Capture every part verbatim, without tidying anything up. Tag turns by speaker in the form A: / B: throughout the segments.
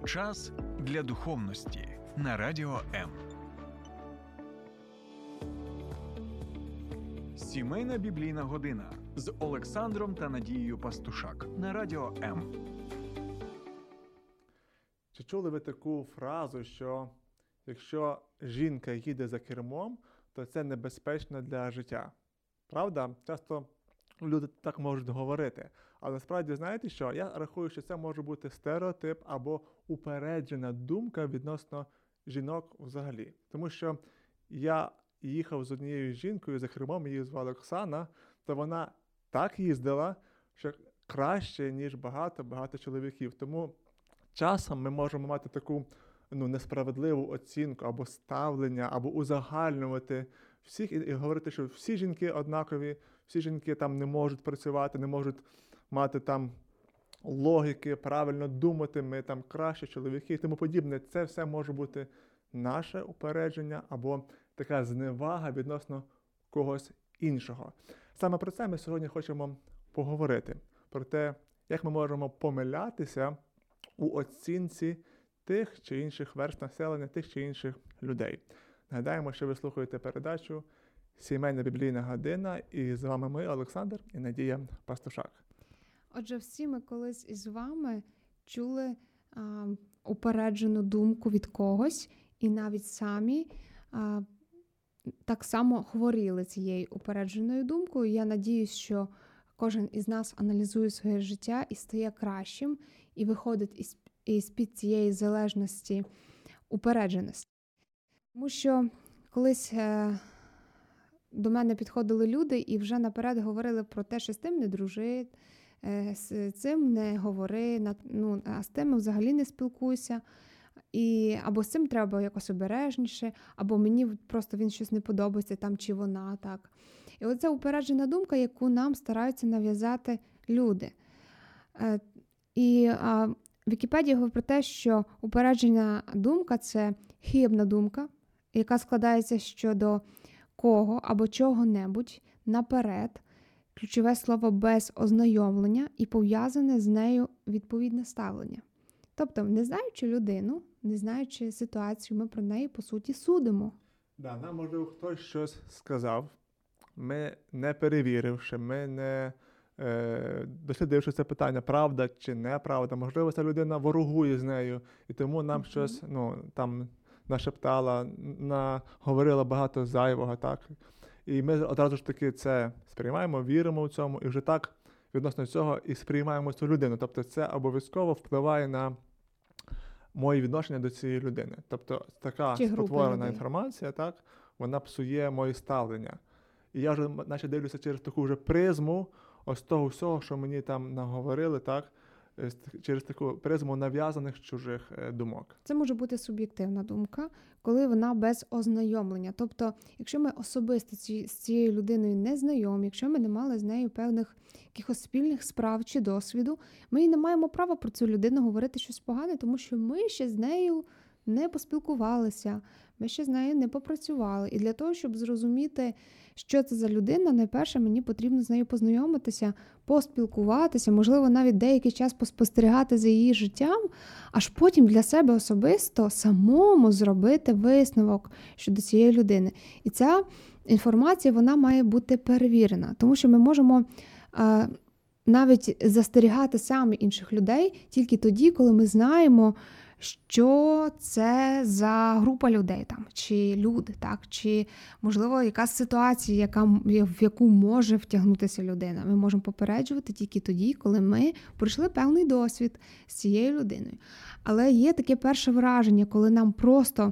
A: Час для духовності на Радіо М. Сімейна біблійна година з Олександром та Надією Пастушак на Радіо М.
B: Чи чули ви таку фразу, що якщо жінка їде за кермом, то це небезпечно для життя? Правда? Часто люди так можуть говорити. Але насправді, знаєте що? Я рахую, що це може бути стереотип або упереджена думка відносно жінок взагалі. Тому що я їхав з однією жінкою за кермом, її звали Оксана, то вона так їздила, що краще, ніж багато-багато чоловіків. Тому часом ми можемо мати таку ну, несправедливу оцінку або ставлення, або узагальнювати всіх і, і говорити, що всі жінки однакові, всі жінки там не можуть працювати, не можуть мати там логіки, правильно думати, ми там краще чоловіки і тому подібне. Це все може бути наше упередження або така зневага відносно когось іншого. Саме про це ми сьогодні хочемо поговорити. Про те, як ми можемо помилятися у оцінці тих чи інших верств населення, тих чи інших людей. Нагадаємо, що ви слухаєте передачу «Сімейна біблійна година» і з вами ми, Олександр і Надія Пастушак.
C: Отже, всі ми колись із вами чули а, упереджену думку від когось і навіть самі а, так само хворіли цією упередженою думкою. Я надіюсь, що кожен із нас аналізує своє життя і стає кращим, і виходить із, із-під цієї залежності упередженості. Тому що колись е, до мене підходили люди і вже наперед говорили про те, що з тим не дружи, е, з цим не говори, ну, а з тим взагалі не спілкуйся. І або з цим треба якось обережніше, або мені просто він щось не подобається, там чи вона, так. І оце упереджена думка, яку нам стараються нав'язати люди. Е, і а, Вікіпедія говорить про те, що упереджена думка – це хибна думка, яка складається щодо кого або чого-небудь наперед, ключове слово без ознайомлення і пов'язане з нею відповідне ставлення. Тобто, не знаючи людину, не знаючи ситуацію, ми про неї, по суті, судимо.
B: Да, нам, можливо, хтось щось сказав, ми не перевіривши, ми не е, дослідивши це питання, правда чи неправда. Можливо, ця людина ворогує з нею, і тому нам mm-hmm. щось ну, там нашептала, наговорила багато зайвого, так? І ми одразу ж таки це сприймаємо, віримо в цьому, і вже так відносно цього і сприймаємо цю людину. Тобто це обов'язково впливає на мої відношення до цієї людини. Тобто така спотворена інформація, так, вона псує моє ставлення. І я вже наче дивлюся через таку вже призму ось того всього, що мені там наговорили, так, через таку призму нав'язаних чужих думок.
C: Це може бути суб'єктивна думка, коли вона без ознайомлення. Тобто, якщо ми особисто ці, з цією людиною не знайомі, якщо ми не мали з нею певних якихось спільних справ чи досвіду, ми і не маємо права про цю людину говорити щось погане, тому що ми ще з нею не поспілкувалися, ми ще з нею не попрацювали. І для того, щоб зрозуміти, що це за людина, найперше мені потрібно з нею познайомитися, поспілкуватися, можливо, навіть деякий час поспостерігати за її життям, аж потім для себе особисто самому зробити висновок щодо цієї людини. І ця інформація, вона має бути перевірена, тому що ми можемо а, навіть застерігати самі інших людей тільки тоді, коли ми знаємо, що це за група людей там, чи люди, так, чи, можливо, якась ситуація, яка, в яку може втягнутися людина. Ми можемо попереджувати тільки тоді, коли ми пройшли певний досвід з цією людиною. Але є таке перше враження, коли нам просто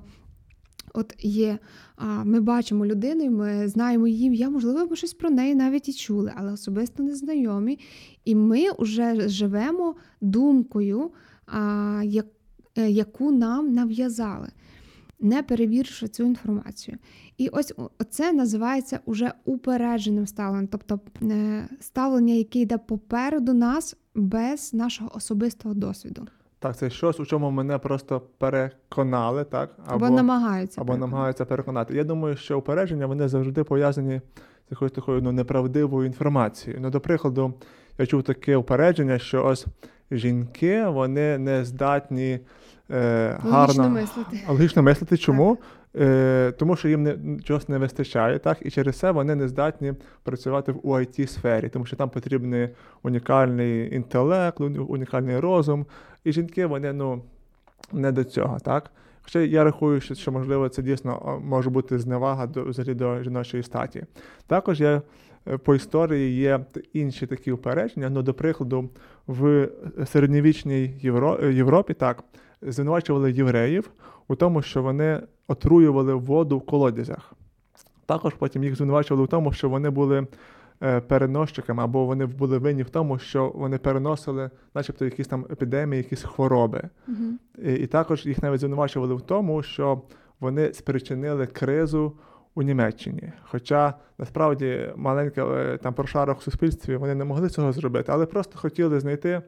C: от є, а, ми бачимо людину, ми знаємо її ім'я, можливо, ми щось про неї навіть і чули, але особисто не знайомі. І ми вже живемо думкою, а, як яку нам нав'язали, не перевіривши цю інформацію. І ось це називається уже упередженим ставленням, тобто ставлення, яке йде попереду нас без нашого особистого досвіду.
B: Так, це щось, у чому мене просто переконали, так?
C: Або, або намагаються
B: або
C: переконати.
B: намагаються переконати. Я думаю, що упередження, вони завжди пов'язані з якоюсь такою ну, неправдивою інформацією. Ну, до прикладу, я чув таке упередження, що ось жінки, вони не здатні е,
C: Логічно
B: гарно
C: мислити.
B: логічно мислити. Чому? Е, тому що їм не, чогось не вистачає, так? І через це вони не здатні працювати в ай ті-сфері, тому що там потрібний унікальний інтелект, унікальний розум. І жінки, вони, ну, не до цього, так? Хоча я рахую, що, що можливо, це дійсно може бути зневага до, взагалі до жіночої статі. Також я, по історії є інші такі упередження. Ну, до прикладу, в середньовічній Євро, Європі, так, звинувачували євреїв у тому, що вони отруювали воду в колодязях. Також потім їх звинувачували в тому, що вони були е, переносчиками, або вони були винні в тому, що вони переносили начебто якісь там епідемії, якісь хвороби.
C: Угу.
B: І, і також їх навіть звинувачували в тому, що вони спричинили кризу у Німеччині. Хоча, насправді, маленьке е, там прошарок в суспільстві, вони не могли цього зробити, але просто хотіли знайти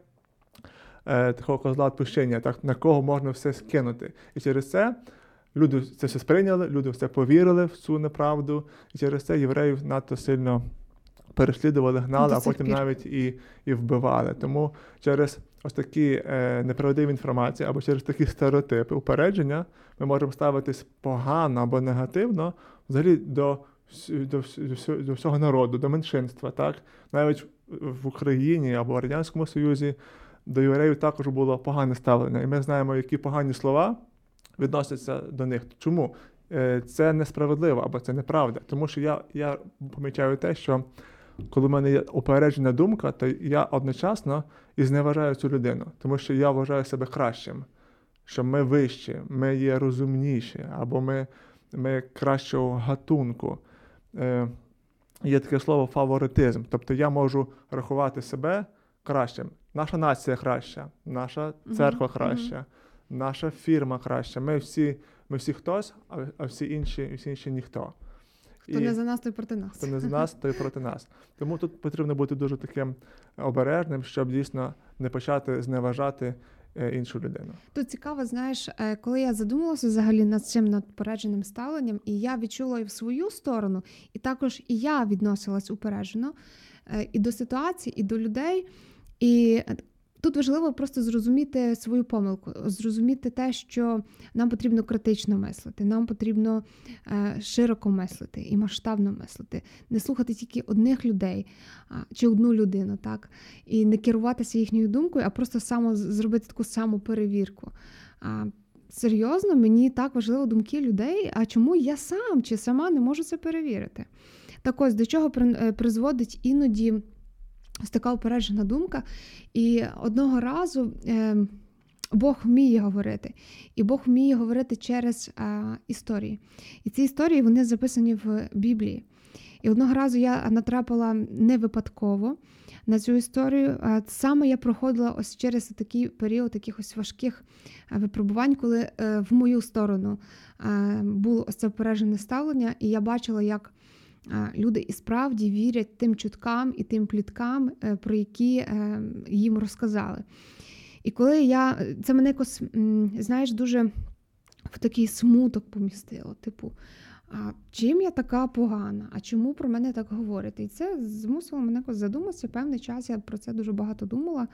B: е, такого козла відпущення, так, на кого можна все скинути. І через це люди це все сприйняли, люди все повірили в цю неправду, і через це євреїв надто сильно переслідували, гнали,
C: До
B: а
C: сих
B: потім
C: пір.
B: навіть і, і вбивали. Тому через ось такі е, неправдиві інформації або через такі стереотипи, упередження, ми можемо ставитись погано або негативно взагалі до, вс- до, вс- до, всього- до всього народу, до меншинства. Так? Навіть в Україні або в Радянському Союзі до євреїв також було погане ставлення. І ми знаємо, які погані слова відносяться до них. Чому? Е, Це несправедливо або це неправда. Тому що я, я помічаю те, що коли в мене є упереджена думка, то я одночасно і зневажаю цю людину. Тому що я вважаю себе кращим, що ми вищі, ми є розумніші, або ми, ми кращого гатунку. Е, Є таке слово фаворитизм. Тобто я можу рахувати себе кращим. Наша нація краща, наша церква
C: Мгм,
B: краща, наша фірма краща. Ми всі, ми всі хтось, а, а всі інші, всі інші ніхто.
C: Хто не за нас, той проти нас.
B: Хто не за нас, той проти нас. Тому тут потрібно бути дуже таким обережним, щоб дійсно не почати зневажати е, іншу людину.
C: Тут цікаво, знаєш, е, коли я задумалася взагалі над цим надпередженим ставленням, і я відчула і в свою сторону, і також і я відносилась упереджено е, і до ситуації, і до людей. І тут важливо просто зрозуміти свою помилку, зрозуміти те, що нам потрібно критично мислити, нам потрібно е, широко мислити і масштабно мислити, не слухати тільки одних людей а, чи одну людину, так, і не керуватися їхньою думкою, а просто само зробити таку саму перевірку. А, серйозно, мені так важливо думки людей, а чому я сам чи сама не можу це перевірити? Так ось, до чого при- призводить іноді ось така упереджена думка. І одного разу е, Бог вміє говорити. І Бог вміє говорити через е, історії. І ці історії, вони записані в Біблії. І одного разу я натрапила не випадково на цю історію. А саме я проходила ось через такий період якихось важких е, випробувань, коли е, в мою сторону е, було ось це упереджене ставлення, і я бачила, як люди і справді вірять тим чуткам і тим пліткам, про які їм розказали. І коли я... Це мене якось, знаєш, дуже в такий смуток помістило. Типу, а чим я така погана? А чому про мене так говорять? І це змусило мене якось задуматися. Певний час я про це дуже багато думала.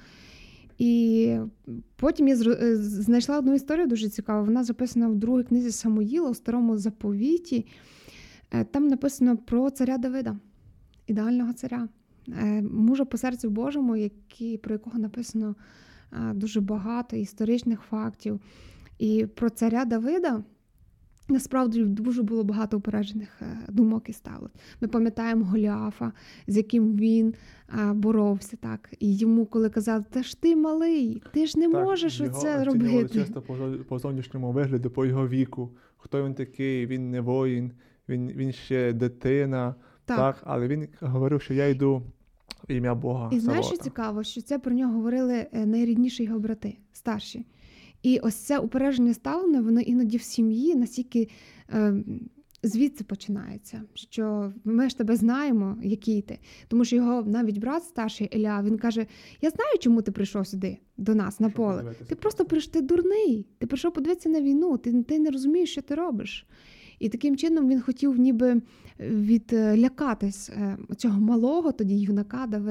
C: І потім я знайшла одну історію дуже цікаву. Вона записана в другій книзі Самуїла, у Старому Заповіті. Там написано про царя Давида, ідеального царя, мужа по серцю Божому, який, про якого написано дуже багато історичних фактів. І про царя Давида насправді дуже було багато упереджених думок і ставлень. Ми пам'ятаємо Голіафа, з яким він боровся, так. І йому, коли казали, та ж ти малий, ти ж не
B: Так,
C: можеш
B: його
C: оце
B: оцінювали
C: робити.
B: часто по, по зовнішньому вигляду, по його віку. Хто він такий, він не воїн, він, він ще дитина.
C: Так.
B: Так, але він говорив, що я йду в ім'я Бога.
C: І знаєш, що
B: Саваота.
C: цікаво, що це про нього говорили найрідніші його брати, старші. І ось це упереджене ставлення, воно іноді в сім'ї настільки е, звідси починається, що ми ж тебе знаємо, який ти. Тому що його навіть брат старший, Ілля, він каже, я знаю, чому ти прийшов сюди, до нас, на
B: Щоб
C: поле.
B: подивитися
C: Ти просто прийшов, ти дурний, ти прийшов подивитися на війну, ти, ти не розумієш, що ти робиш. І таким чином він хотів ніби відлякатись цього малого тоді юнака Давида.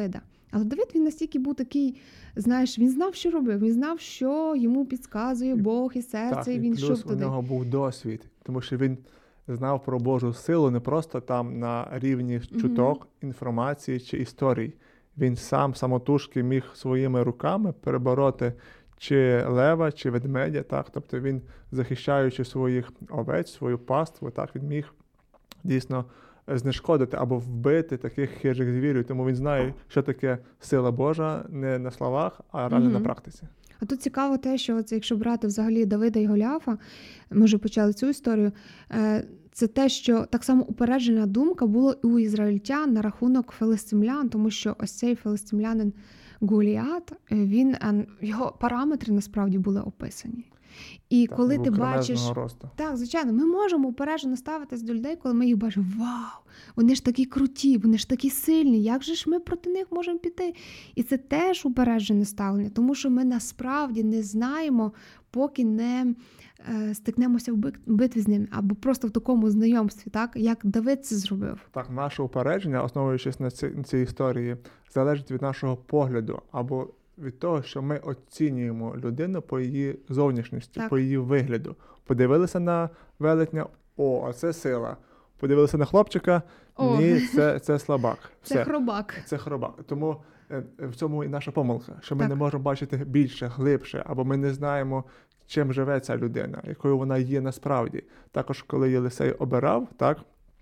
C: Але Давид, він настільки був такий, знаєш, він знав, що робив, він знав, що йому підказує Бог і серце,
B: Так,
C: і
B: і
C: він
B: плюс
C: йшов
B: у
C: туди.
B: нього був досвід, тому що він знав про Божу силу не просто там на рівні чуток, інформації чи історій. Він сам самотужки міг своїми руками перебороти чи лева, чи ведмедя, так, тобто він, захищаючи своїх овець, свою паству, так, він міг дійсно знешкодити або вбити таких хижих звірів, тому він знає, що таке сила Божа не на словах, а реально
C: Мгм.
B: на практиці.
C: А тут цікаво те, що оце, якщо брати взагалі Давида і Голіафа, ми вже почали цю історію, е, це те, що так само упереджена думка була і у ізраїльтян на рахунок филистимлян, тому що ось цей филистимлянин Голіат, е, він, е, його параметри насправді були описані. І
B: Так,
C: коли
B: був
C: ти
B: кремезного
C: бачиш...
B: росту.
C: Так, звичайно, ми можемо упереджено ставитись до людей, коли ми їх бачимо, вау, вони ж такі круті, вони ж такі сильні, як же ж ми проти них можемо піти? І це теж упереджене ставлення, тому що ми насправді не знаємо, поки не е, стикнемося в бик- битві з ними, або просто в такому знайомстві, так, як Давид це зробив.
B: Так, наше упередження, основуючись на цій, на цій історії, залежить від нашого погляду або від того, що ми оцінюємо людину по її зовнішності,
C: Так.
B: по її вигляду. Подивилися на велетня, о, а це сила. Подивилися на хлопчика,
C: О.
B: ні, це, це слабак.
C: Це
B: Все,
C: хробак.
B: це хробак. Тому е, в цьому і наша помилка, що ми
C: Так.
B: не можемо бачити більше, глибше, або ми не знаємо, чим живе ця людина, якою вона є насправді. Також, коли Єлисей обирав, так,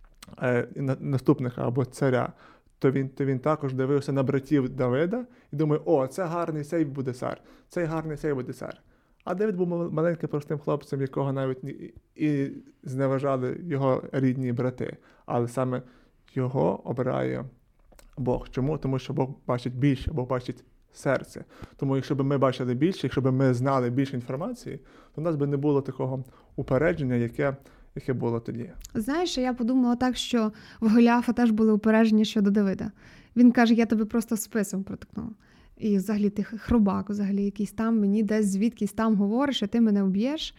B: е, на- наступника або царя, то він, то він також дивився на братів Давида і думає, о, це гарний, цей буде цар, цей гарний, цей буде цар. А Давид був мал- маленьким простим хлопцем, якого навіть ні- і зневажали його рідні брати. Але саме його обирає Бог. Чому? Тому що Бог бачить більше, Бог бачить серце. Тому якщо б ми бачили більше, якщо б ми знали більше інформації, то в нас би не було такого упередження, яке, яке було тоді.
C: Знаєш, я подумала так, що в Голіафа теж були упередження щодо Давида. Він каже, я тебе просто списом протикнула. І взагалі ти хробак, взагалі якийсь там, мені десь звідкись там говориш, а ти мене вб'єш.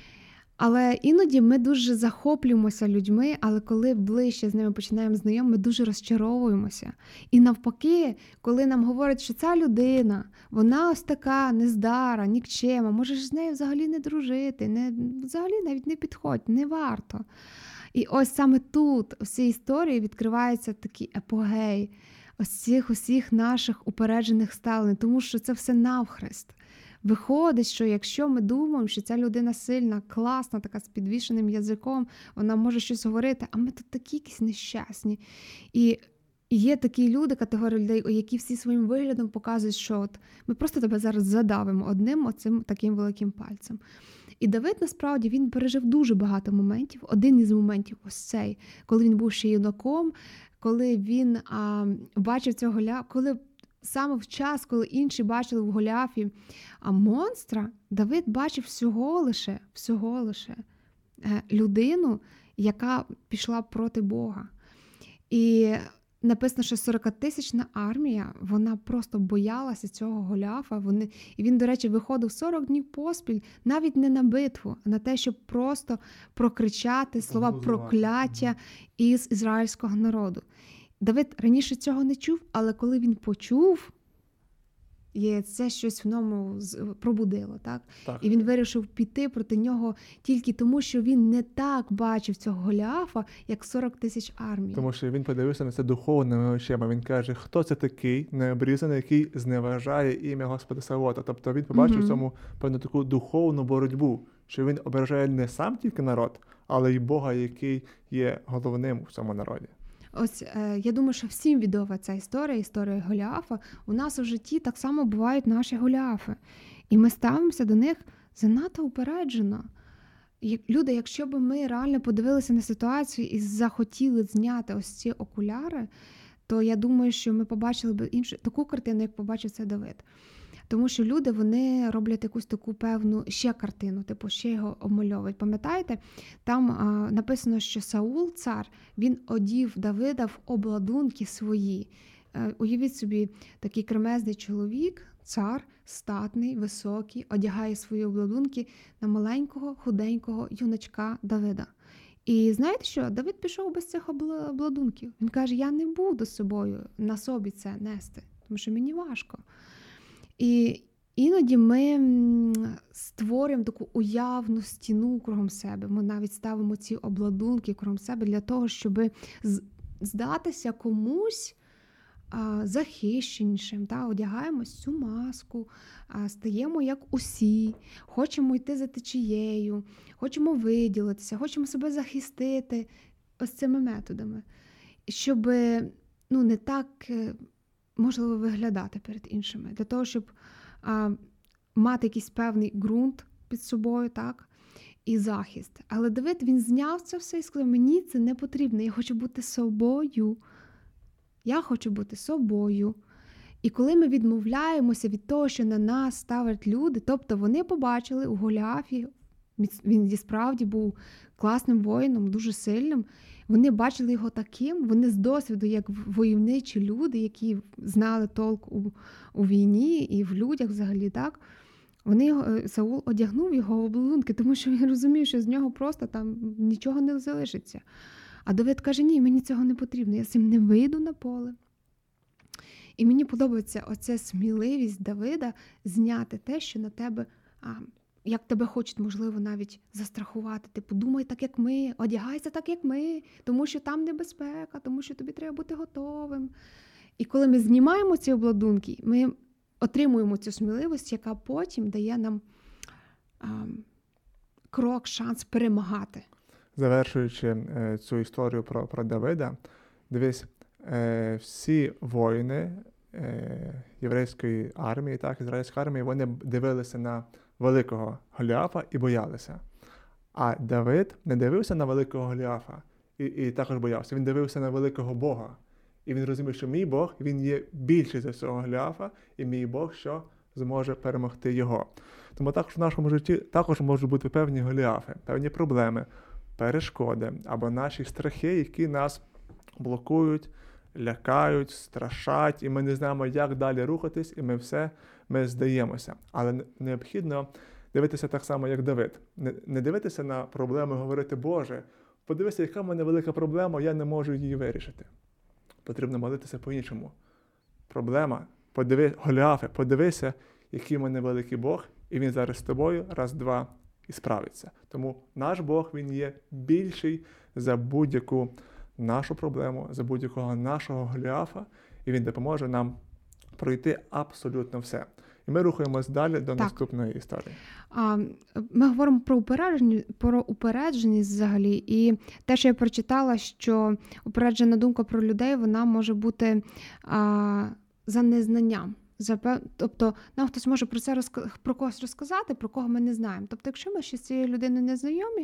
C: Але іноді ми дуже захоплюємося людьми, але коли ближче з ними починаємо знайомі, ми дуже розчаровуємося. І навпаки, коли нам говорять, що ця людина, вона ось така нездара, нікчема, можеш з нею взагалі не дружити, не, взагалі навіть не підходь, не варто. І ось саме тут, у цій історії, відкривається такий епогей ось цих усіх наших упереджених ставлень, тому що це все навхрест. Виходить, що якщо ми думаємо, що ця людина сильна, класна, така з підвішеним язиком, вона може щось говорити, а ми тут такі якісь нещасні. І є такі люди, категорії людей, які всі своїм виглядом показують, що от ми просто тебе зараз задавимо одним оцим таким великим пальцем. І Давид, насправді, він пережив дуже багато моментів. Один із моментів ось цей, коли він був ще юнаком, коли він а, бачив цього Голіафа, коли саме в час, коли інші бачили в Голіафі а монстра, Давид бачив всього лише, всього лише е, людину, яка пішла проти Бога. І написано, що сорокатисячна армія, вона просто боялася цього Голіафа. Вони... І він, до речі, виходив сорок днів поспіль, навіть не на битву, а на те, щоб просто прокричати слова прокляття із ізраїльського народу. Давид раніше цього не чув, але коли він почув, і це щось в ньому пробудило, так?
B: Так.
C: І він вирішив піти проти нього тільки тому, що він не так бачив цього Голіафа, як сорок тисяч армій.
B: Тому що він подивився на це духовними очима. Він каже, хто це такий необрізаний, який зневажає ім'я Господа Савота. Тобто він побачив
C: Мгм.
B: в цьому певну таку духовну боротьбу, що він ображає не сам тільки народ, але й Бога, який є головним в цьому народі.
C: Ось, е, я думаю, що всім відома ця історія, історія Голіафа. У нас у житті так само бувають наші Голіафи. І ми ставимося до них занадто упереджено. Як люди, якщо б ми реально подивилися на ситуацію і захотіли зняти ось ці окуляри, то я думаю, що ми побачили б іншу таку картину, як побачив це Давид. Тому що люди, вони роблять якусь таку певну ще картину, типу ще його обмальовують. Пам'ятаєте, там а, написано, що Саул, цар, він одів Давида в обладунки свої. Е, уявіть собі, такий кремезний чоловік, цар, статний, високий, одягає свої обладунки на маленького, худенького юначка Давида. І знаєте що? Давид пішов без цих обла- обладунків. Він каже, я не буду з собою на собі це нести. тому що мені важко. І іноді ми створюємо таку уявну стіну кругом себе. Ми навіть ставимо ці обладунки кругом себе для того, щоб здатися комусь захищенішим. Та? Одягаємо цю маску, стаємо як усі, хочемо йти за течією, хочемо виділитися, хочемо себе захистити ось цими методами. Щоб ну, не так, можливо, виглядати перед іншими. Для того, щоб а, мати якийсь певний ґрунт під собою, так, і захист. Але Давид, він зняв це все і сказав, мені це не потрібно, я хочу бути собою. Я хочу бути собою. І коли ми відмовляємося від того, що на нас ставлять люди, тобто вони побачили у Голіафі, він справді був класним воїном, дуже сильним, вони бачили його таким, вони з досвіду, як войовничі люди, які знали толк у, у війні і в людях взагалі, так? Вони його, Саул одягнув його в обладунки, тому що він розумів, що з нього просто там нічого не залишиться. А Давид каже, ні, мені цього не потрібно, я з цим не вийду на поле. І мені подобається оця сміливість Давида зняти те, що на тебе, а, як тебе хочуть, можливо, навіть застрахувати. Ти подумай так, як ми, одягайся так, як ми, тому що там небезпека, тому що тобі треба бути готовим. І коли ми знімаємо ці обладунки, ми отримуємо цю сміливість, яка потім дає нам а, крок, шанс перемагати.
B: Завершуючи е, цю історію про, про Давида, дивись, е, всі воїни е, єврейської армії, так, ізраїльської армії, вони дивилися на великого Голіафа і боялися. А Давид не дивився на великого Голіафа і, і також боявся. Він дивився на великого Бога. І він розумів, що мій Бог, він є більший за цього Голіафа, і мій Бог, що зможе перемогти його. Тому також в нашому житті також можуть бути певні Голіафи, певні проблеми, перешкоди або наші страхи, які нас блокують, лякають, страшать, і ми не знаємо, як далі рухатись, і ми все, ми здаємося. Але необхідно дивитися так само, як Давид. Не, не дивитися на проблеми, говорити, Боже, подивися, яка в мене велика проблема, я не можу її вирішити. Потрібно молитися по-іншому. Проблема, подиви, Голіафе, подивися, який в мене великий Бог, і він зараз з тобою, раз, два, і справиться. Тому наш Бог, він є більший за будь-яку нашу проблему, за будь-якого нашого Голіафа, і він допоможе нам пройти абсолютно все. І ми рухаємось далі до так. наступної історії.
C: А, ми говоримо про упередженість, про упередженість взагалі, і те, що я прочитала, що упереджена думка про людей, вона може бути а, за незнанням. Тобто нам хтось може про це розк... про когось розказати, про кого ми не знаємо. Тобто, якщо ми ще з цією людиною не знайомі,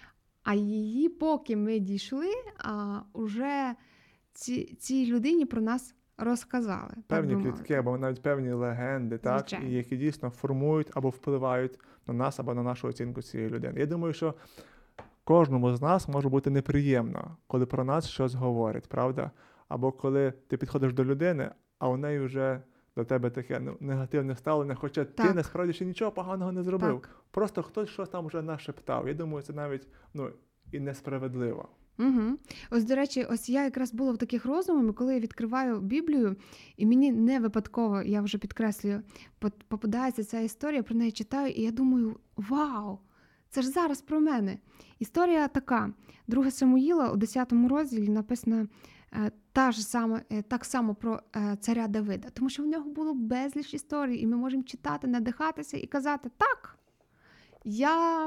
C: а її, поки ми дійшли, а вже ці, цій людині про нас розказали.
B: Певні плітки або навіть певні легенди, так, і які дійсно формують або впливають на нас або на нашу оцінку цієї людини. Я думаю, що кожному з нас може бути неприємно, коли про нас щось говорять, правда? Або коли ти підходиш до людини, а у неї вже до тебе таке ну, негативне ставлення, хоча так. ти насправді ще нічого поганого не зробив. Так. Просто хтось щось там вже нашептав. Я думаю, це навіть ну, і несправедливо.
C: Угу. Ось, до речі, ось я якраз була в таких роздумах, коли я відкриваю Біблію, і мені не випадково, я вже підкреслюю, попадається ця історія, про неї читаю, і я думаю, вау, це ж зараз про мене. Історія така. Друге Самуїла у десятому розділі написано та ж саме, так само про царя Давида. Тому що в нього було безліч історій, і ми можемо читати, надихатися і казати, так, я...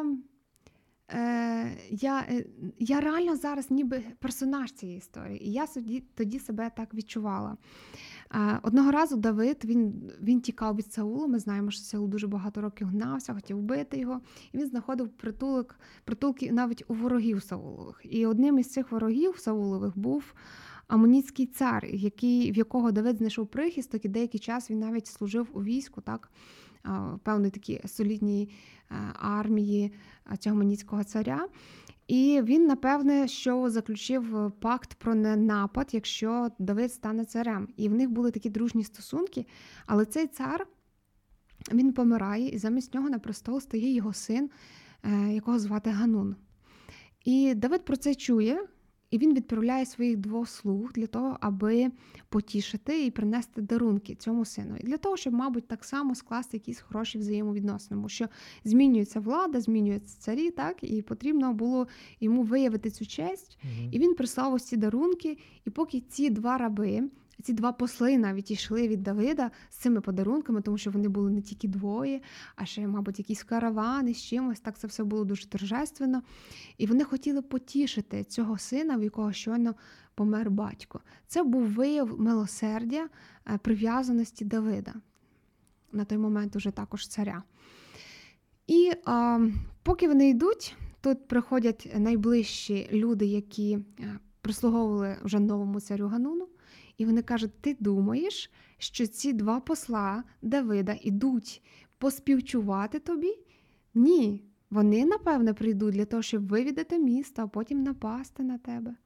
C: Я, я реально зараз ніби персонаж цієї історії, і я тоді, тоді себе так відчувала. Одного разу Давид, він, він тікав від Саула, ми знаємо, що Саул дуже багато років гнався, хотів вбити його, і він знаходив притулок, притулки навіть у ворогів Саулових. І одним із цих ворогів Саулових був Амонітський цар, який, в якого Давид знайшов прихисток, і деякий час він навіть служив у війську, так, певної такі солідній армії цього Амонітського царя. І він, напевне, що заключив пакт про ненапад, якщо Давид стане царем. І в них були такі дружні стосунки, але цей цар, він помирає, і замість нього на престол стає його син, якого звати Ганун. І Давид про це чує, І він відправляє своїх двох слуг для того, аби потішити і принести дарунки цьому сину. І для того, щоб, мабуть, так само скласти якісь хороші взаємовідносини. Тому що змінюється влада, змінюються царі, так? І потрібно було йому виявити цю честь.
B: Мгм.
C: І він прислав ось ці дарунки. І поки ці два раби, ці два посли навіть йшли від Давида з цими подарунками, тому що вони були не тільки двоє, а ще, мабуть, якісь каравани з чимось. Так це все було дуже торжественно. І вони хотіли потішити цього сина, в якого щойно помер батько. Це був вияв милосердя, е, прив'язаності Давида. На той момент уже також царя. І а, поки вони йдуть, тут приходять найближчі люди, які е, прислуговували вже новому царю Гануну. І вони кажуть, ти думаєш, що ці два посла Давида ідуть поспівчувати тобі? Ні, вони, напевне, прийдуть для того, щоб вивідати місто, а потім напасти на тебе.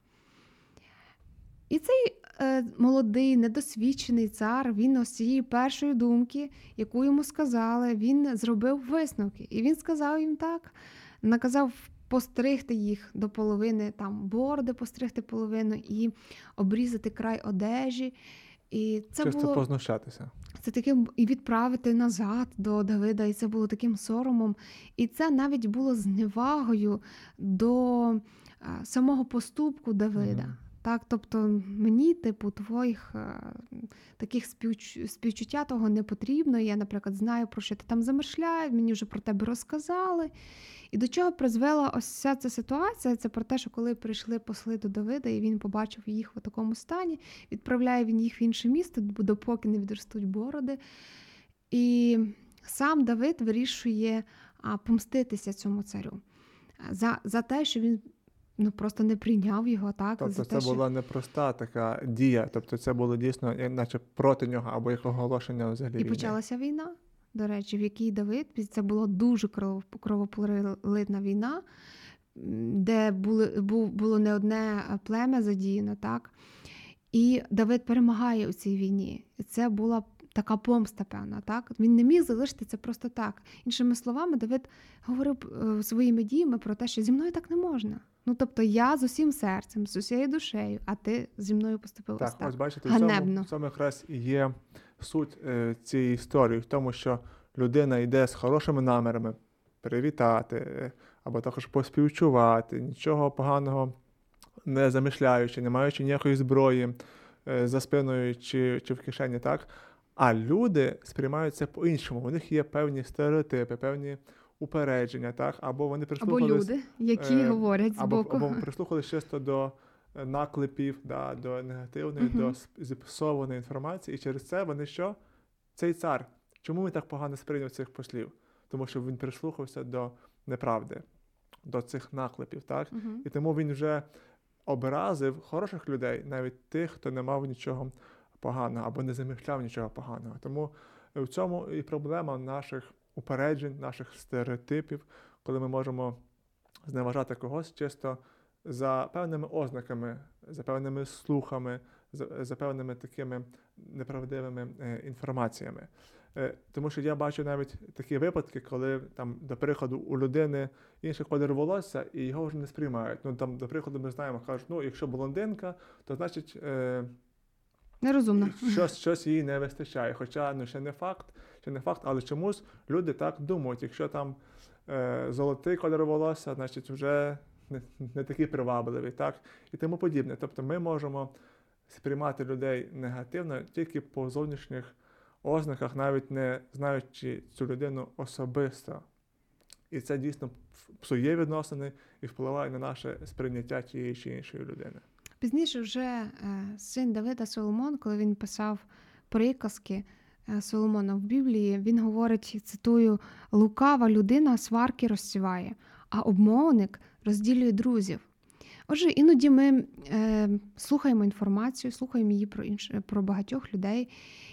C: І цей е, молодий, недосвідчений цар, він ось цієї першої думки, яку йому сказали, він зробив висновки. І він сказав їм так, наказав постригти їх до половини, там, бороди постригти половину і обрізати край одежі. І це
B: Чисто
C: було...
B: познущатися.
C: Це таким і відправити назад до Давида, і це було таким соромом. І це навіть було зневагою до а, самого поступку Давида.
B: Мгм.
C: Так, тобто мені, типу, твоїх а, таких співч... співчуття того не потрібно. Я, наприклад, знаю, про що ти там замишляєш, мені вже про тебе розказали. І до чого призвела ось вся ця ситуація? Це про те, що коли прийшли посли до Давида, і він побачив їх в такому стані, відправляє він їх в інше місто, допоки не відростуть бороди. І сам Давид вирішує а, помститися цьому царю за, за те, що він ну, просто не прийняв його. Так?
B: Тобто
C: за
B: це
C: те, що...
B: була непроста така дія, тобто це було дійсно як наче проти нього або як оголошення взагалі
C: І
B: війни.
C: почалася війна, до речі, в якій Давид, це була дуже кров- кровопролитна війна, м, де були, був, було не одне плем'я задіяно, так? І Давид перемагає у цій війні. І це була така помста, певна, так? Він не міг залишити це просто так. Іншими словами, Давид говорив е, своїми діями про те, що зі мною так не можна. Ну, тобто я з усім серцем, з усією душею, а ти зі мною поступив ось
B: Так,
C: так.
B: ось бачите, в цьому,
C: Ганебно.
B: в цьому якраз і є суть е, цієї історії, в тому, що людина йде з хорошими намірами привітати, е, або також поспівчувати, нічого поганого не замишляючи, не маючи ніякої зброї е, за спиною чи, чи в кишені, так? А люди сприймають це по-іншому. У них є певні стереотипи, певні упередження, так? Або вони
C: Або
B: прислухались,
C: люди, які
B: е,
C: говорять
B: або,
C: збоку.
B: або прислухались чисто до е, наклепів, да, до негативної,
C: Мгм.
B: до сп- зіпсованої інформації. І через це вони що? Цей цар. Чому він так погано сприйняв цих послів? Тому що він прислухався до неправди, до цих наклепів, так?
C: Мгм.
B: І тому він вже образив хороших людей, навіть тих, хто не мав нічого поганого або не замишляв нічого поганого. Тому в цьому і проблема наших упереджень, наших стереотипів, коли ми можемо зневажати когось чисто за певними ознаками, за певними слухами, за, за певними такими неправдивими е, інформаціями. Е, тому що я бачу навіть такі випадки, коли там, до прикладу, у людини інший колір волосся, і його вже не сприймають. Ну там, до прикладу, ми знаємо, кажуть, ну якщо блондинка, то значить е,
C: Нерозумно.
B: щось, щось їй не вистачає. Хоча ну ще не факт, ще не факт, але чомусь люди так думають. Якщо там е, золотий кольор волосся, значить вже не, не такий привабливий, так? І тому подібне. Тобто ми можемо сприймати людей негативно тільки по зовнішніх ознаках, навіть не знаючи цю людину особисто. І це дійсно псує відносини і впливає на наше сприйняття тієї чи іншої людини.
C: Пізніше вже е, син Давида Соломон, коли він писав приказки е, Соломона в Біблії, він говорить, цитую, «Лукава людина сварки розсіває, а обмовник розділює друзів». Отже, іноді ми е, слухаємо інформацію, слухаємо її про, інш... про багатьох людей.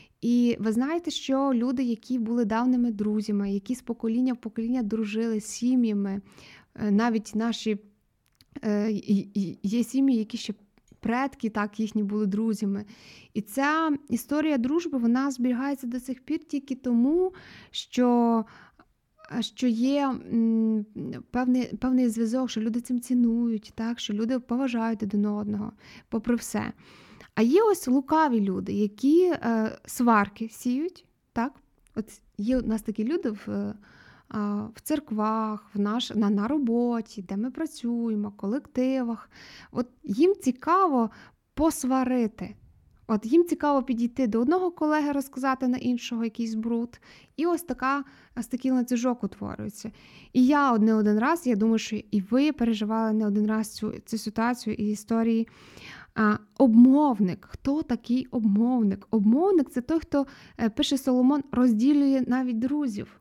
C: І ви знаєте, що люди, які були давними друзями, які з покоління в покоління дружили з сім'ями, е, навіть наші е, є сім'ї, які ще предки, так, їхні були друзями. І ця історія дружби, вона зберігається до сих пір тільки тому, що що є м, певний, певний зв'язок, що люди цим цінують, так, що люди поважають один одного, попри все. А є ось лукаві люди, які е, сварки сіють, так? От є у нас такі люди в, е, в церквах, в наш, на, на роботі, де ми працюємо, колективах. От їм цікаво посварити. От їм цікаво підійти до одного колеги, розказати на іншого якийсь бруд. І ось така, ось такий ланцюжок утворюється. І я не один раз, я думаю, що і ви переживали не один раз цю, цю ситуацію і історії. А, обмовник. Хто такий обмовник? Обмовник – це той, хто, пише Соломон, розділює навіть друзів.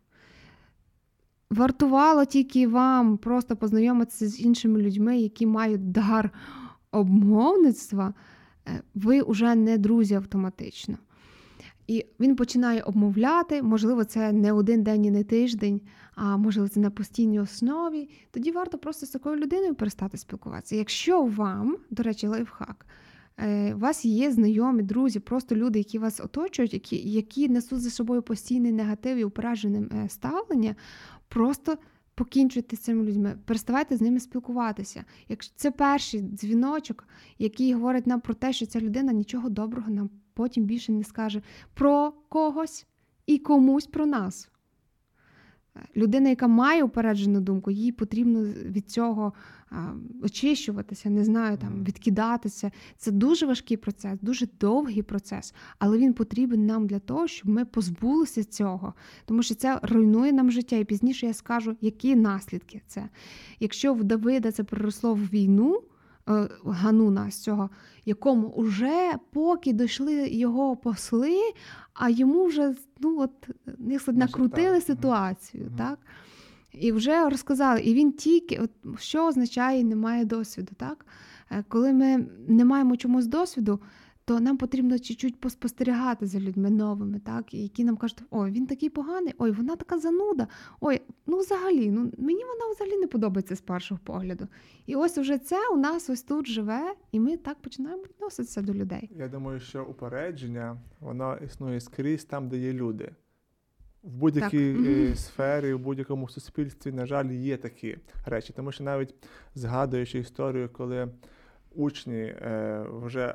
C: Вартувало тільки вам просто познайомитися з іншими людьми, які мають дар обмовництва, ви вже не друзі автоматично. І він починає обмовляти, можливо, це не один день і не тиждень, а можливо, це на постійній основі. Тоді варто просто з такою людиною перестати спілкуватися. Якщо вам, до речі, лайфхак, у вас є знайомі, друзі, просто люди, які вас оточують, які, які несуть за собою постійний негатив і упереджене ставлення, просто покінчуйте з цими людьми, переставайте з ними спілкуватися. Якщо це перший дзвіночок, який говорить нам про те, що ця людина нічого доброго нам потім більше не скаже про когось і комусь про нас. Людина, яка має упереджену думку, їй потрібно від цього а, очищуватися, не знаю, там, відкидатися. Це дуже важкий процес, дуже довгий процес, але він потрібен нам для того, щоб ми позбулися цього, тому що це руйнує нам життя. І пізніше я скажу, які наслідки це. Якщо в Давида це переросло в війну, Гануна з цього, якому вже поки дійшли його посли, а йому вже ну от накрутили ситуацію, mm-hmm. так? І вже розказали, і він тільки, от, що означає немає досвіду, так? Коли ми не маємо чомусь досвіду, то нам потрібно чуть-чуть поспостерігати за людьми новими, так? Які нам кажуть, ой, він такий поганий, ой, вона така зануда, ой, ну взагалі, ну мені вона взагалі не подобається з першого погляду. І ось уже це у нас ось тут живе, і ми так починаємо відноситися до людей.
B: Я думаю, що упередження, воно існує скрізь там, де є люди. В будь-якій так. сфері, в будь-якому суспільстві, на жаль, є такі речі. Тому що навіть згадуючи історію, коли учні е, вже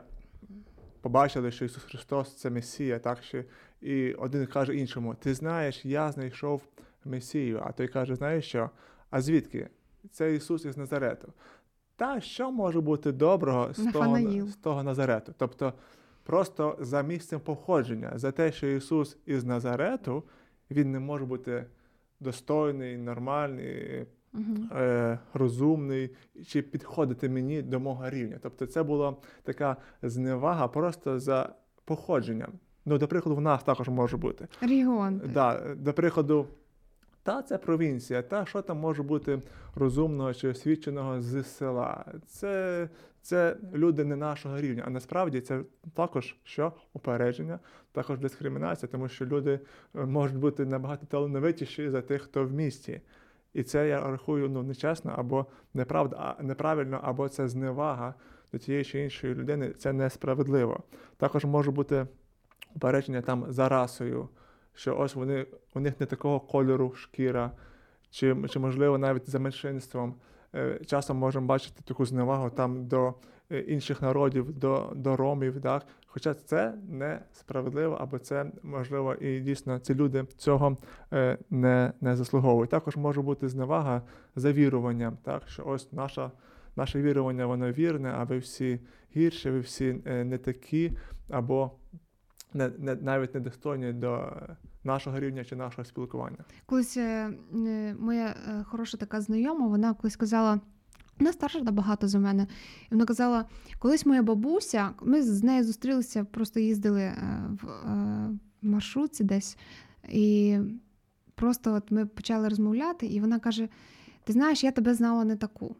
B: побачили, що Ісус Христос – це Месія, так, що і один каже іншому, ти знаєш, я знайшов Месію, а той каже, знаєш що, а звідки? Це Ісус із Назарету. Та що може бути доброго з того, з того Назарету? Тобто просто за місцем походження, за те, що Ісус із Назарету, Він не може бути достойний, нормальний, Uh-huh. е, розумний, чи підходити мені до мого рівня. Тобто це була така зневага просто за походженням. Ну, до прикладу, в нас також може бути.
C: Регіон.
B: Да, до прикладу, та це провінція, та що там може бути розумного чи освіченого з села. Це, це люди не нашого рівня. А насправді це також що? Упередження, також дискримінація, тому що люди можуть бути набагато талановитіші за тих, хто в місті. І це я рахую ну, нечесно, або неправда, а неправильно, або це зневага до тієї чи іншої людини, це несправедливо. Також може бути упередження там за расою, що ось вони, у них не такого кольору шкіра, чи, чи можливо навіть за меншинством. Часом можемо бачити таку зневагу там до інших народів, до, до ромів, так? Хоча це несправедливо, або це, можливо, і дійсно ці люди цього е, не, не заслуговують. Також може бути зневага за віруванням, так? Що ось наша, наше вірування, воно вірне, а ви всі гірші, ви всі е, не такі, або не, не, навіть недостойні до нашого рівня чи нашого спілкування.
C: Колись е, моя е, хороша така знайома, вона колись казала, вона старша набагато за мене. І вона казала, колись моя бабуся, ми з нею зустрілися, просто їздили в маршрутці десь, і просто от ми почали розмовляти, і вона каже, ти знаєш, я тебе знала не таку.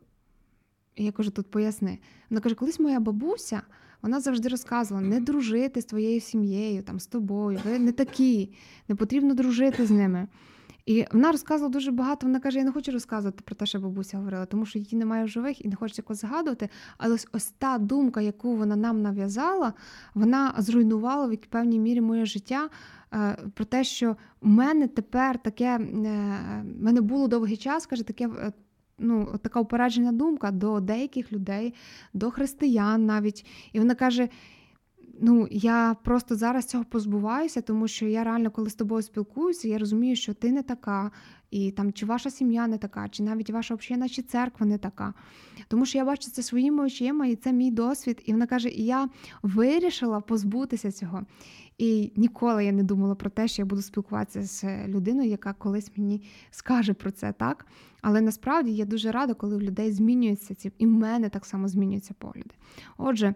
C: І я кажу, тут поясни. Вона каже, колись моя бабуся, вона завжди розказувала, не дружити з твоєю сім'єю, там, з тобою, ви не такі, не потрібно дружити з ними. І вона розказувала дуже багато, вона каже, я не хочу розказувати про те, що бабуся говорила, тому що її немає в живих і не хочеться якось згадувати, але ось, ось та думка, яку вона нам нав'язала, вона зруйнувала в певній мірі моє життя, е, про те, що в мене тепер таке, е, в мене було довгий час, каже, таке, е, ну, така упереджена думка до деяких людей, до християн навіть. І вона каже, ну, я просто зараз цього позбуваюся, тому що я реально, коли з тобою спілкуюся, я розумію, що ти не така, і там, чи ваша сім'я не така, чи навіть ваша община, чи церква не така. Тому що я бачу це своїми очима, і це мій досвід. І вона каже, і я вирішила позбутися цього. І ніколи я не думала про те, що я буду спілкуватися з людиною, яка колись мені скаже про це, так? Але насправді я дуже рада, коли в людей змінюються ці, і в мене так само змінюються погляди. Отже,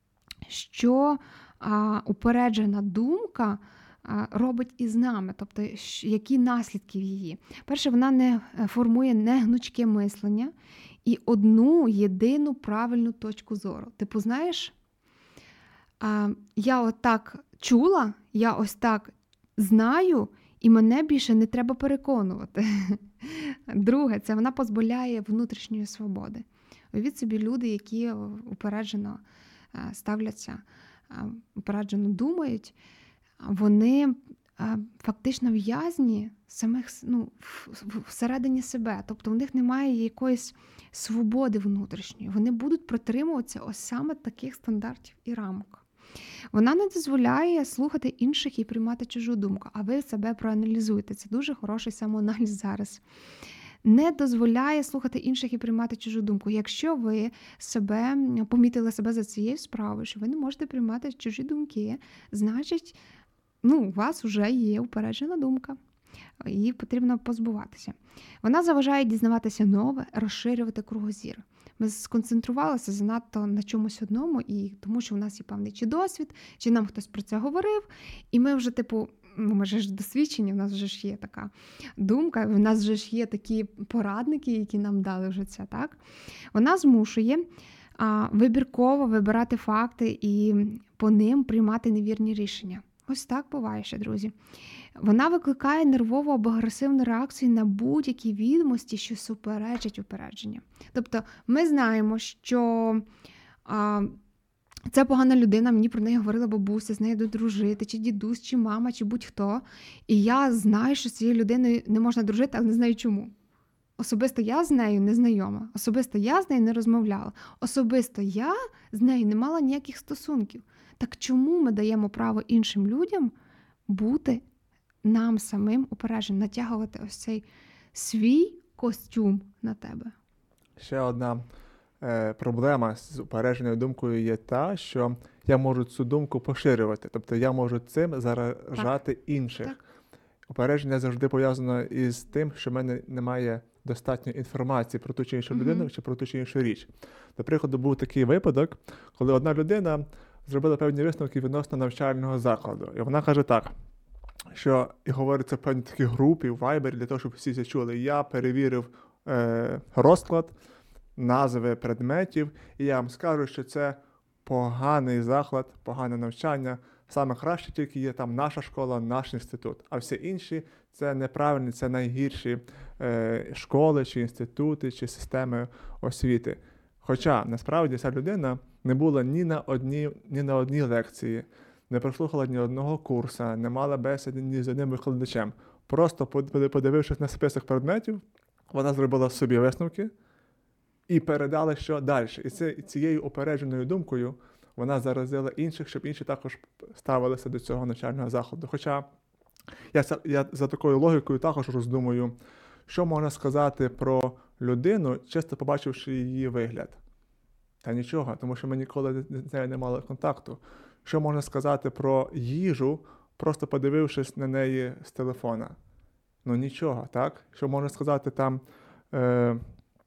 C: що а, упереджена думка а, робить із нами, тобто які наслідки її. Перше, вона не формує негнучке мислення і одну єдину правильну точку зору. Типу, знаєш, а, я отак чула, я ось так знаю, і мене більше не треба переконувати. Друге, це вона позбавляє внутрішньої свободи. Уявіть собі люди, які упереджено ставляться, упереджено думають, вони фактично в'язні самих, ну, всередині себе. Тобто в них немає якоїсь свободи внутрішньої. Вони будуть протримуватися ось саме таких стандартів і рамок. Вона не дозволяє слухати інших і приймати чужу думку, а ви себе проаналізуєте. Це дуже хороший самоаналіз зараз. Не дозволяє слухати інших і приймати чужу думку. Якщо ви себе помітили себе за цією справою, що ви не можете приймати чужі думки, значить, ну, у вас вже є упереджена думка. Її потрібно позбуватися. Вона заважає дізнаватися нове, розширювати кругозір. Ми сконцентрувалися занадто на чомусь одному, і тому що у нас є певний чи досвід, чи нам хтось про це говорив, і ми вже, типу, ну, ми ж досвідчені, в нас вже ж є така думка, в нас вже ж є такі порадники, які нам дали вже це, так? Вона змушує а, вибірково вибирати факти і по ним приймати невірні рішення. Ось так буває ще, друзі. Вона викликає нервову або агресивну реакцію на будь-які відомості, що суперечать упередженню. Тобто ми знаємо, що а, це погана людина, мені про неї говорила бабуся, з нею дружити, чи дідусь, чи мама, чи будь-хто. І я знаю, що з цією людиною не можна дружити, але не знаю чому. Особисто я з нею не знайома. Особисто я з нею не розмовляла. Особисто я з нею не мала ніяких стосунків. Так чому ми даємо право іншим людям бути нам самим упередженим, натягувати ось цей свій костюм на тебе?
B: Ще одна е, проблема з упередженою думкою є та, що я можу цю думку поширювати. Тобто я можу цим заражати так. інших. Так. Упередження завжди пов'язано із тим, що в мене немає достатньо інформації про ту чи іншу людину mm-hmm. чи про ту чи іншу річ. До прикладу, був такий випадок, коли одна людина зробила певні висновки відносно навчального закладу. І вона каже так, що, і говориться в певній такій групі, в Viber, для того, щоб всі це чули. Я перевірив е, розклад, назви предметів, і я вам скажу, що це поганий заклад, погане навчання. Саме краще тільки є там наша школа, наш інститут. А всі інші – це неправильні, це найгірші е, школи, чи інститути, чи системи освіти. Хоча, насправді, ця людина не була ні на одній, ні на одній лекції, не прослухала ні одного курсу, не мала бесіди ні з одним викладачем. Просто подивившись на список предметів, вона зробила собі висновки і передала, що далі. І це, цією упередженою думкою вона заразила інших, щоб інші також ставилися до цього навчального закладу. Хоча я, я за такою логікою також роздумую, що можна сказати про людину, чисто побачивши її вигляд. Та нічого, тому що ми ніколи з нею не мали контакту. Що можна сказати про їжу, просто подивившись на неї з телефона? Ну нічого, так? Що можна сказати там е,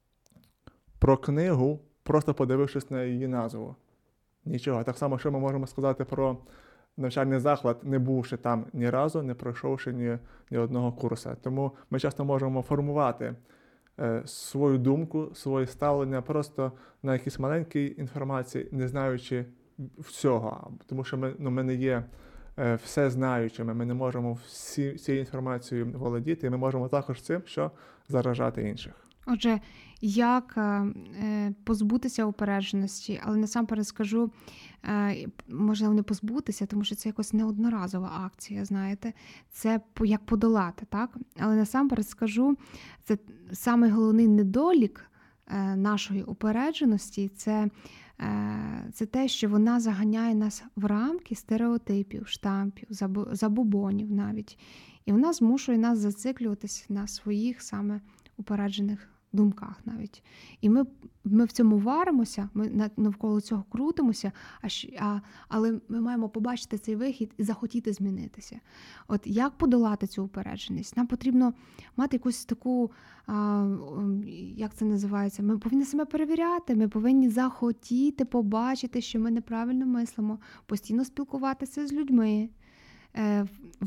B: про книгу, просто подивившись на її назву? Нічого. Так само, що ми можемо сказати про навчальний заклад, не бувши там ні разу, не пройшовши ні, ні одного курсу. Тому ми часто можемо формувати е, свою думку, своє ставлення просто на якійсь маленькій інформації, не знаючи всього. Тому що ми, ну, ми не є е, все знаючими, ми не можемо всі, всією інформацією володіти, і ми можемо також цим, що заражати інших.
C: Отже, як е, позбутися упередженості, але насамперед скажу, е, можливо, не позбутися, тому що це якось неодноразова акція, знаєте, це по- як подолати, так? Але насамперед скажу, це самий головний недолік е, нашої упередженості, це, е, це те, що вона заганяє нас в рамки стереотипів, штампів, забу- забобонів навіть. І вона змушує нас зациклюватись на своїх саме упереджених думках навіть. І ми, ми в цьому варимося, ми на- навколо цього крутимося, а, щ- а, але ми маємо побачити цей вихід і захотіти змінитися. От як подолати цю упередженість? Нам потрібно мати якусь таку, а, м, як це називається, ми повинні себе перевіряти, ми повинні захотіти побачити, що ми неправильно мислимо, постійно спілкуватися з людьми, е,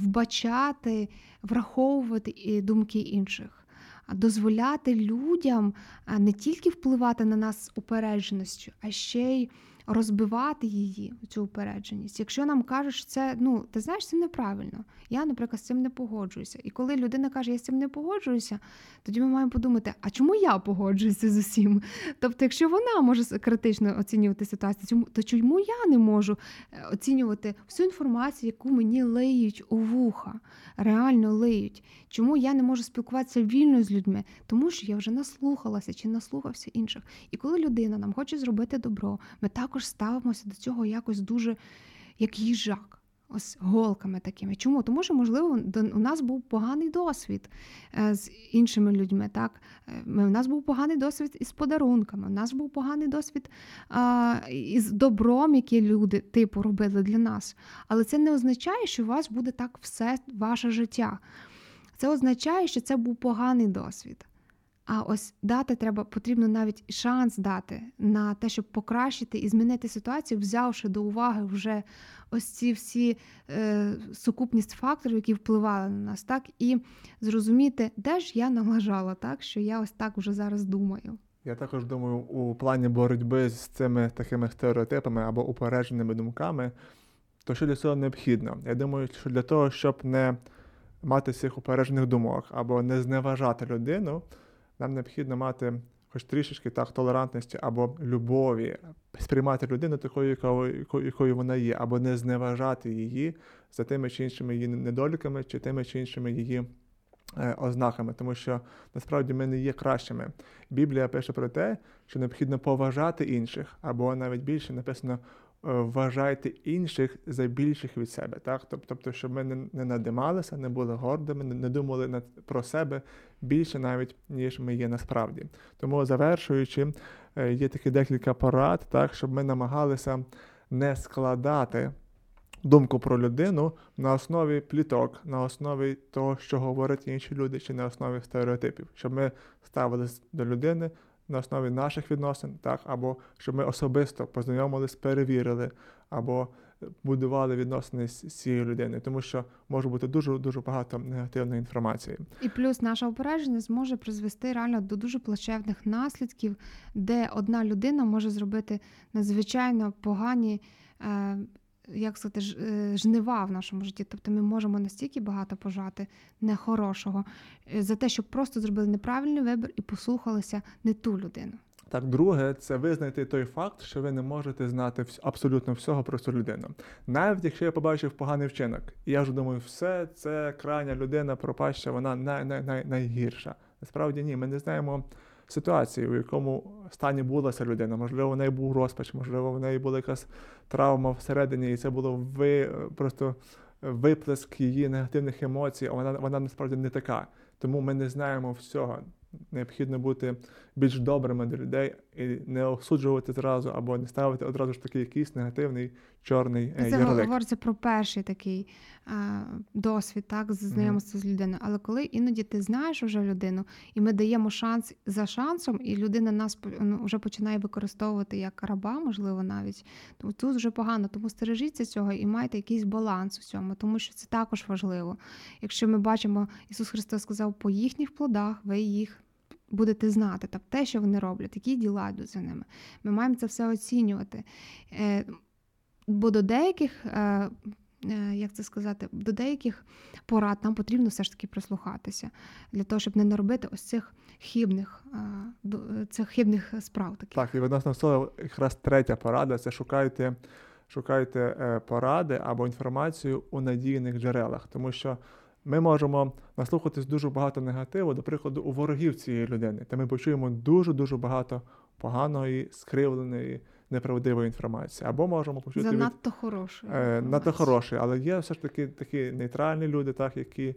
C: вбачати, враховувати і думки інших. А дозволяти людям а, не тільки впливати на нас упередженістю, а ще й розбивати її, цю упередженість. Якщо нам кажуть, що це, ну, ти знаєш, це неправильно. Я, наприклад, з цим не погоджуюся. І коли людина каже, я з цим не погоджуюся, тоді ми маємо подумати, а чому я погоджуюся з усім? Тобто, якщо вона може критично оцінювати ситуацію, чому- то чому я не можу е, оцінювати всю інформацію, яку мені лиють у вуха, реально лиють? Чому я не можу спілкуватися вільно з людьми? Тому що я вже наслухалася чи наслухався інших. І коли людина нам хоче зробити добро, ми також ставимося до цього якось дуже як їжак, ось голками такими. Чому? Тому що, можливо, до- у нас був поганий досвід е, з іншими людьми. Так? Е, ми- У нас був поганий досвід із подарунками, у нас був поганий досвід а, із добром, яке люди типу робили для нас. Але це не означає, що у вас буде так все ваше життя. Це означає, що це був поганий досвід. А ось дати треба, потрібно навіть шанс дати на те, щоб покращити і змінити ситуацію, взявши до уваги вже ось ці всі е, сукупність факторів, які впливали на нас, так, і зрозуміти, де ж я налажала, так, що я ось так вже зараз думаю.
B: Я також думаю, у плані боротьби з цими такими стереотипами або упередженими думками, то що для цього необхідно? Я думаю, що для того, щоб не мати цих упереджених думок або не зневажати людину, нам необхідно мати хоч трішечки так толерантності або любові, сприймати людину такою, якою, якою- якою вона є, або не зневажати її за тими чи іншими її недоліками, чи тими чи іншими її е, ознаками, тому що насправді ми не є кращими. Біблія пише про те, що необхідно поважати інших, або навіть більше написано е, вважайте інших за більших від себе. Так? Тоб- Тобто, щоб ми не, не надималися, не були гордими, не, не думали над, про себе більше навіть, ніж ми є насправді. Тому, завершуючи, е, є такі декілька порад, так, щоб ми намагалися не складати думку про людину на основі пліток, на основі того, що говорять інші люди, чи на основі стереотипів, щоб ми ставились до людини на основі наших відносин, так, або щоб ми особисто познайомились, перевірили, або будували відносини з цією людиною, тому що може бути дуже-дуже багато негативної інформації.
C: І плюс наша упередженість може призвести реально до дуже плачевних наслідків, де одна людина може зробити надзвичайно погані, е, як сказати, ж- е, жнива в нашому житті. Тобто ми можемо настільки багато пожати нехорошого е, за те, щоб просто зробили неправильний вибір і послухалися не ту людину.
B: Так, друге, це визнати той факт, що ви не можете знати вс- абсолютно всього про цю людину. Навіть якщо я побачив поганий вчинок, і я вже думаю, все, це крайня людина, пропаща, вона най- най- най- найгірша. Насправді ні, ми не знаємо ситуації, у якому стані була ця людина. Можливо, в неї був розпач, можливо, в неї була якась травма всередині, і це було ви, просто виплеск її негативних емоцій, а вона, вона насправді не така. Тому ми не знаємо всього. Необхідно бути більш добрими до людей і не осуджувати зразу, або не ставити одразу ж такий якийсь негативний чорний е,
C: Це
B: ярлик.
C: говориться про перший такий е, досвід, так, з знайомства з людиною. Але коли іноді ти знаєш вже людину, і ми даємо шанс за шансом, і людина нас по- ну, вже починає використовувати як раба, можливо, навіть, то тут вже погано. Тому стережіться цього і майте якийсь баланс у цьому, тому що це також важливо. Якщо ми бачимо, Ісус Христос сказав, по їхніх плодах ви їх будете знати, тобто те, що вони роблять, які діла йдуть за ними. Ми маємо це все оцінювати. Е, Бо до деяких е, як це сказати, до деяких порад нам потрібно все ж таки прислухатися, для того, щоб не наробити ось цих хибних, цих хибних справ. Таких.
B: Так, і відносно цього якраз третя порада – це шукайте, шукайте поради або інформацію у надійних джерелах, тому що ми можемо наслухатись дуже багато негативу, до прикладу, у ворогів цієї людини, та ми почуємо дуже-дуже багато поганої, скривленої, неправдивої інформації. Або можемо почути
C: занадто
B: від...
C: хорошої.
B: Е, надто хорошої, але є все ж таки такі нейтральні люди, так, які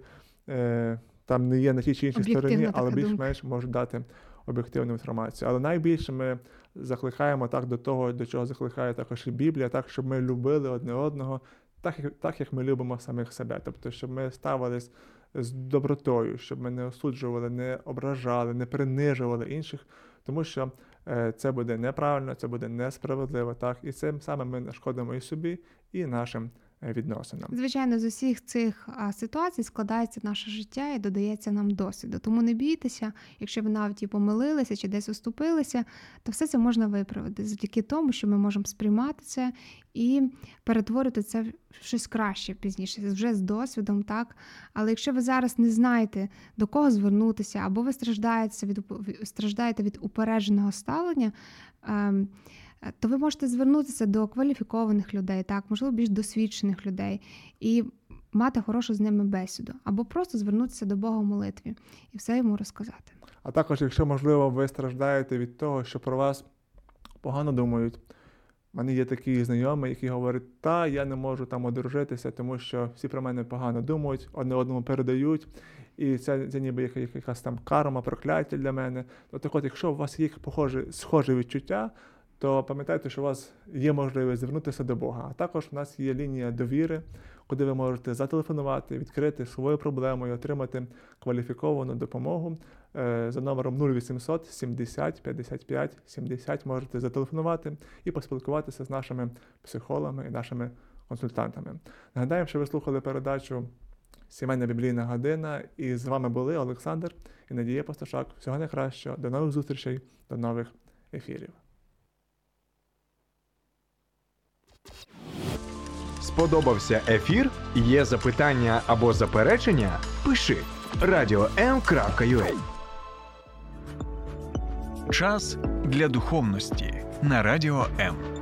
B: е, там не є на тій чи іншій стороні, але більш-менш можуть дати об'єктивну інформацію. Але найбільше ми закликаємо так до того, до чого закликає також і Біблія, так, щоб ми любили одне одного, так, як, так, як ми любимо самих себе. Тобто, щоб ми ставились з добротою, щоб ми не осуджували, не ображали, не принижували інших, тому що е, це буде неправильно, це буде несправедливо, так, і цим самим ми нашкодимо і собі, і нашим відносинам.
C: Звичайно, з усіх цих а, ситуацій складається наше життя і додається нам досвіду. Тому не бійтеся, якщо ви навіть і помилилися чи десь уступилися, то все це можна виправити завдяки тому, що ми можемо сприймати це і перетворити це в щось краще пізніше, вже з досвідом, так? Але якщо ви зараз не знаєте, до кого звернутися, або ви страждаєте від, страждаєте від упередженого ставлення, ем, то ви можете звернутися до кваліфікованих людей, так, можливо, більш досвідчених людей, і мати хорошу з ними бесіду. Або просто звернутися до Бога в молитві і все йому розказати.
B: А також, якщо, можливо, ви страждаєте від того, що про вас погано думають. У мене є такі знайомі, які говорять, та, я не можу там одружитися, тому що всі про мене погано думають, одне одному передають, і це, це ніби якась там карма, прокляття для мене. То так от, якщо у вас є похоже, схоже відчуття, то пам'ятайте, що у вас є можливість звернутися до Бога. А також у нас є лінія довіри, куди ви можете зателефонувати, відкрити свою проблему і отримати кваліфіковану допомогу. За номером нуль вісімсот сімдесят п'ятдесят п'ять сімдесят можете зателефонувати і поспілкуватися з нашими психологами і нашими консультантами. Нагадаємо, що ви слухали передачу «Сімейна біблійна година», і з вами були Олександр і Надія Пастушак. Всього найкращого, до нових зустрічей, до нових ефірів.
A: Сподобався ефір? Є запитання або заперечення? Пиши радіо ем крапка ю а. Час для духовності на Радіо М.